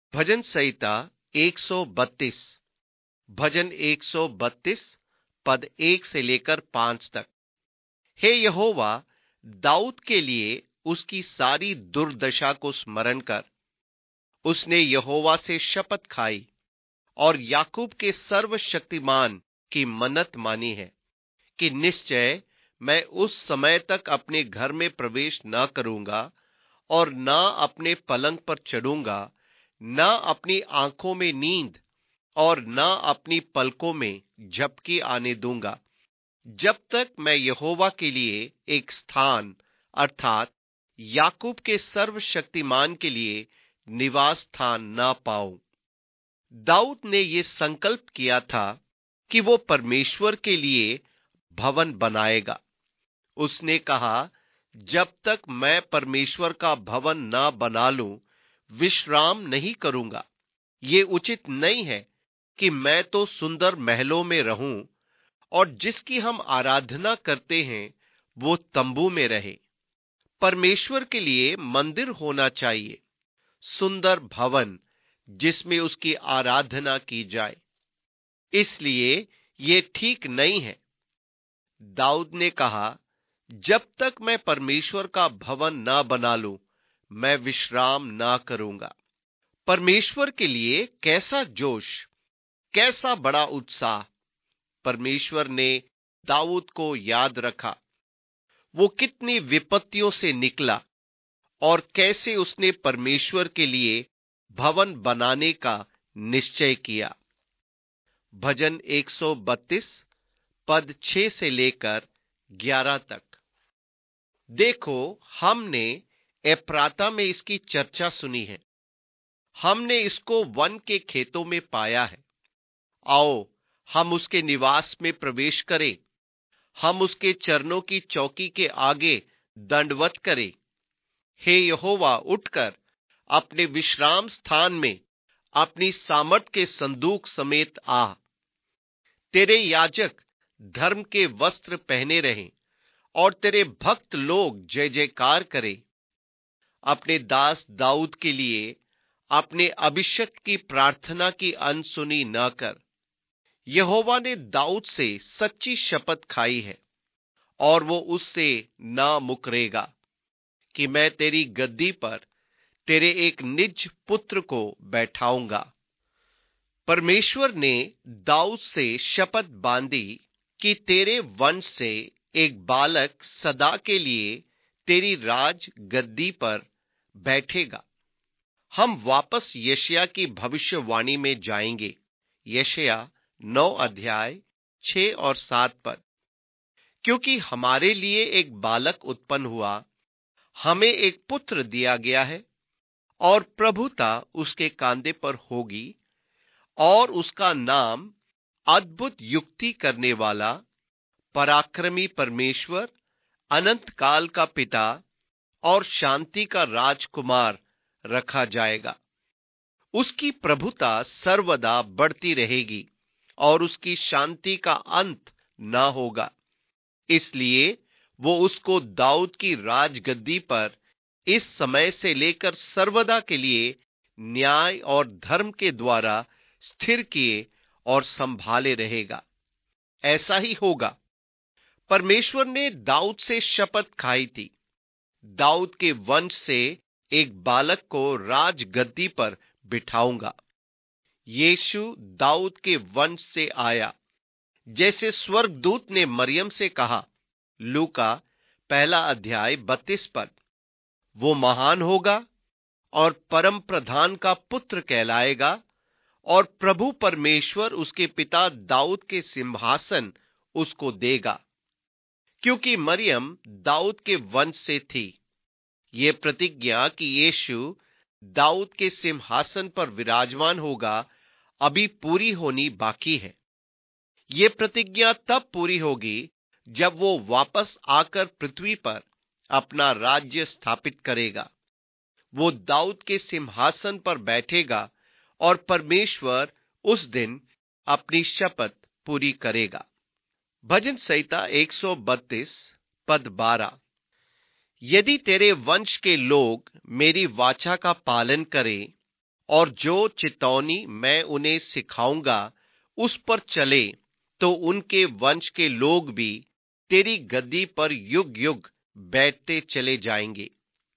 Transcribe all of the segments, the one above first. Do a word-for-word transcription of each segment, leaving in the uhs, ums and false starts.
भजन संहिता एक सौ बत्तीस। भजन एक सौ बत्तीस पद एक से लेकर पांच तक। हे यहोवा, दाऊद के लिए उसकी सारी दुर्दशा को स्मरण कर। उसने यहोवा से शपथ खाई और याकूब के सर्वशक्तिमान की मन्नत मानी है कि निश्चय मैं उस समय तक अपने घर में प्रवेश न करूंगा और न अपने पलंग पर चढ़ूंगा, न अपनी आंखों में नींद और न अपनी पलकों में झपकी आने दूंगा, जब तक मैं यहोवा के लिए एक स्थान अर्थात याकूब के सर्वशक्तिमान के लिए निवास स्थान न पाऊं। दाऊद ने यह संकल्प किया था कि वो परमेश्वर के लिए भवन बनाएगा। उसने कहा, जब तक मैं परमेश्वर का भवन न बना लूं, विश्राम नहीं करूंगा। ये उचित नहीं है कि मैं तो सुंदर महलों में रहूं और जिसकी हम आराधना करते हैं वो तंबू में रहे। परमेश्वर के लिए मंदिर होना चाहिए, सुंदर भवन जिसमें उसकी आराधना की जाए। इसलिए ये ठीक नहीं है। दाऊद ने कहा, जब तक मैं परमेश्वर का भवन ना बना लूं, मैं विश्राम ना करूंगा। परमेश्वर के लिए कैसा जोश, कैसा बड़ा उत्साह! परमेश्वर ने दाऊद को याद रखा। वो कितनी विपत्तियों से निकला और कैसे उसने परमेश्वर के लिए भवन बनाने का निश्चय किया। भजन एक सौ बत्तीस पद छह से लेकर ग्यारह तक। देखो, हमने एप्राता में इसकी चर्चा सुनी है, हमने इसको वन के खेतों में पाया है। आओ, हम उसके निवास में प्रवेश करें, हम उसके चरणों की चौकी के आगे दंडवत करें। हे यहोवा, उठकर अपने विश्राम स्थान में अपनी सामर्थ के संदूक समेत आ। तेरे याजक धर्म के वस्त्र पहने रहें और तेरे भक्त लोग जय जयकार करें। अपने दास दाऊद के लिए अपने अभिषिक्त की प्रार्थना की अनसुनी न कर। यहोवा ने दाऊद से सच्ची शपथ खाई है और वो उससे ना मुकरेगा कि मैं तेरी गद्दी पर तेरे एक निज पुत्र को बैठाऊंगा। परमेश्वर ने दाऊद से शपथ बांधी कि तेरे वंश से एक बालक सदा के लिए तेरी राज गद्दी पर बैठेगा। हम वापस यशायाह की भविष्यवाणी में जाएंगे। यशायाह नौ अध्याय छह और सात पद। क्योंकि हमारे लिए एक बालक उत्पन्न हुआ, हमें एक पुत्र दिया गया है और प्रभुता उसके कांधे पर होगी और उसका नाम अद्भुत युक्ति करने वाला, पराक्रमी परमेश्वर, अनंत काल का पिता और शांति का राजकुमार रखा जाएगा। उसकी प्रभुता सर्वदा बढ़ती रहेगी और उसकी शांति का अंत न होगा। इसलिए वो उसको दाऊद की राजगद्दी पर इस समय से लेकर सर्वदा के लिए न्याय और धर्म के द्वारा स्थिर किए और संभाले रहेगा। ऐसा ही होगा। परमेश्वर ने दाऊद से शपथ खाई थी, दाऊद के वंश से एक बालक को राजगद्दी पर बिठाऊंगा। यीशु दाऊद के वंश से आया, जैसे स्वर्गदूत ने मरियम से कहा। लूका पहला अध्याय बत्तीस पद। वो महान होगा और परम प्रधान का पुत्र कहलाएगा और प्रभु परमेश्वर उसके पिता दाऊद के सिंहासन उसको देगा। क्योंकि मरियम दाऊद के वंश से थी, ये प्रतिज्ञा कि यीशु दाऊद के सिंहासन पर विराजमान होगा अभी पूरी होनी बाकी है। ये प्रतिज्ञा तब पूरी होगी जब वो वापस आकर पृथ्वी पर अपना राज्य स्थापित करेगा। वो दाऊद के सिंहासन पर बैठेगा और परमेश्वर उस दिन अपनी शपथ पूरी करेगा। भजन संहिता एक सौ बत्तीस पद बारह। यदि तेरे वंश के लोग मेरी वाचा का पालन करें और जो चितौनी मैं उन्हें सिखाऊंगा उस पर चले, तो उनके वंश के लोग भी तेरी गद्दी पर युग युग बैठते चले जाएंगे।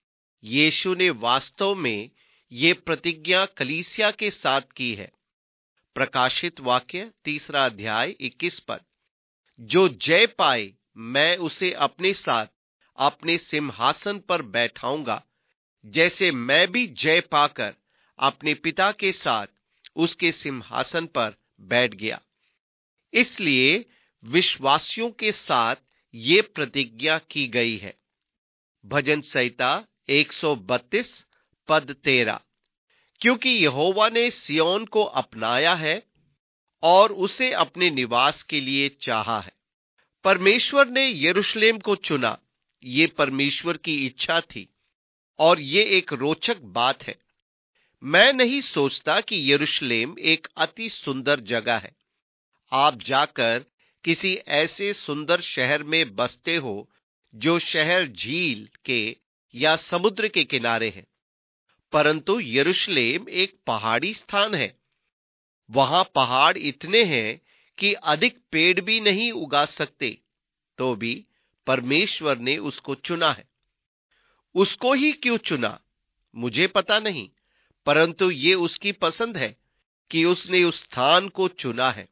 यीशु ने वास्तव में ये प्रतिज्ञा कलीसिया के साथ की है। प्रकाशित वाक्य तीसरा अध्याय इक्कीस पद। जो जय पाए मैं उसे अपने साथ अपने सिंहासन पर बैठाऊंगा, जैसे मैं भी जय पाकर अपने पिता के साथ उसके सिंहासन पर बैठ गया। इसलिए विश्वासियों के साथ ये प्रतिज्ञा की गई है। भजन संहिता एक सौ बत्तीस पद तेरह। क्योंकि यहोवा ने सिय्योन को अपनाया है और उसे अपने निवास के लिए चाहा है। परमेश्वर ने यरूशलेम को चुना, ये परमेश्वर की इच्छा थी और ये एक रोचक बात है। मैं नहीं सोचता कि यरूशलेम एक अति सुंदर जगह है। आप जाकर किसी ऐसे सुंदर शहर में बसते हो जो शहर झील के या समुद्र के किनारे है, परंतु यरूशलेम एक पहाड़ी स्थान है। वहां पहाड़ इतने हैं कि अधिक पेड़ भी नहीं उगा सकते, तो भी परमेश्वर ने उसको चुना है। उसको ही क्यों चुना मुझे पता नहीं, परंतु ये उसकी पसंद है कि उसने उस स्थान को चुना है।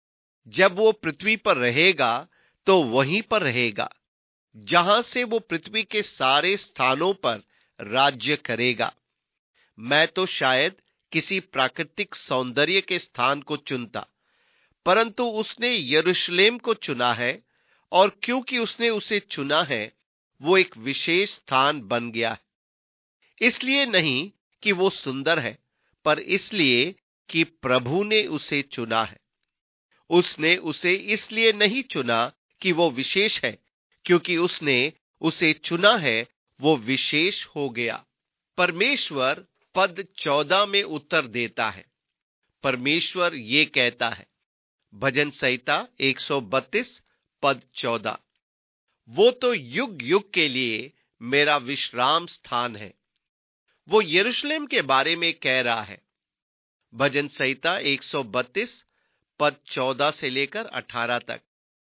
जब वो पृथ्वी पर रहेगा तो वहीं पर रहेगा जहां से वो पृथ्वी के सारे स्थानों पर राज्य करेगा। मैं तो शायद किसी प्राकृतिक सौंदर्य के स्थान को चुनता, परंतु उसने यरूशलेम को चुना है, और क्योंकि उसने उसे चुना है वो एक विशेष स्थान बन गया है। इसलिए नहीं कि वो सुंदर है, पर इसलिए कि प्रभु ने उसे चुना है। उसने उसे इसलिए नहीं चुना कि वो विशेष है, क्योंकि उसने उसे चुना है वो विशेष हो गया। परमेश्वर पद चौदह में उत्तर देता है। परमेश्वर ये कहता है, भजन संहिता एक सौ बत्तीस पद चौदह, वो तो युग युग के लिए मेरा विश्राम स्थान है। वो यरूशलेम के बारे में कह रहा है। भजन संहिता एक सौ बत्तीस पद चौदह से लेकर अठारह तक।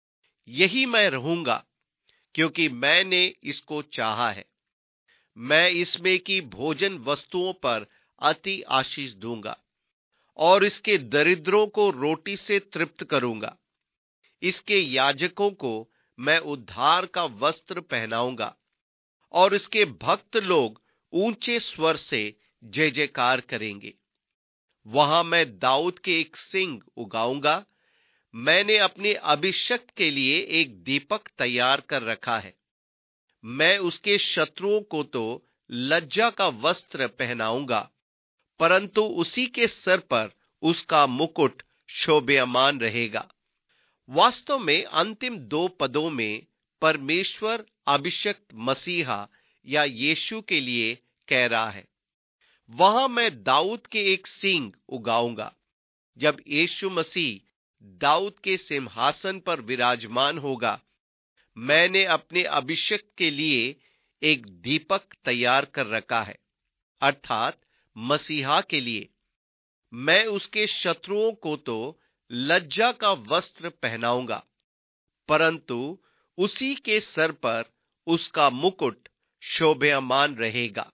यही मैं रहूंगा क्योंकि मैंने इसको चाहा है। मैं इसमें की भोजन वस्तुओं पर अति आशीष दूंगा और इसके दरिद्रों को रोटी से तृप्त करूंगा। इसके याजकों को मैं उद्धार का वस्त्र पहनाऊंगा और इसके भक्त लोग ऊंचे स्वर से जय जयकार करेंगे। वहां मैं दाऊद के एक सिंह उगाऊंगा। मैंने अपने अभिषिक्त के लिए एक दीपक तैयार कर रखा है। मैं उसके शत्रुओं को तो लज्जा का वस्त्र पहनाऊंगा, परंतु उसी के सर पर उसका मुकुट शोभायमान रहेगा। वास्तव में अंतिम दो पदों में परमेश्वर अभिषिक्त मसीहा या यीशु के लिए कह रहा है। वहां मैं दाऊद के एक सींग उगाऊंगा। जब यीशु मसीह दाऊद के सिंहासन पर विराजमान होगा, मैंने अपने अभिषिक्त के लिए एक दीपक तैयार कर रखा है, अर्थात मसीहा के लिए। मैं उसके शत्रुओं को तो लज्जा का वस्त्र पहनाऊंगा, परंतु उसी के सर पर उसका मुकुट शोभायमान रहेगा।